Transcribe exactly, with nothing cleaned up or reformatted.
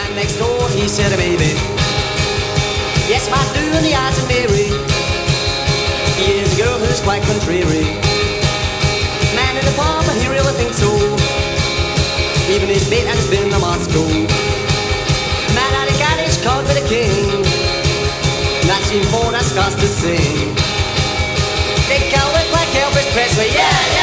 man next door, he said maybe. Yes, might do in the eyes of Mary. He is a girl who's quite contrary. Man in the pub, he really thinks so. Even his mate has been to Moscow. Man had a garage called for the king. Not seen for that's cost to sing. They call it like Elvis Presley, yeah!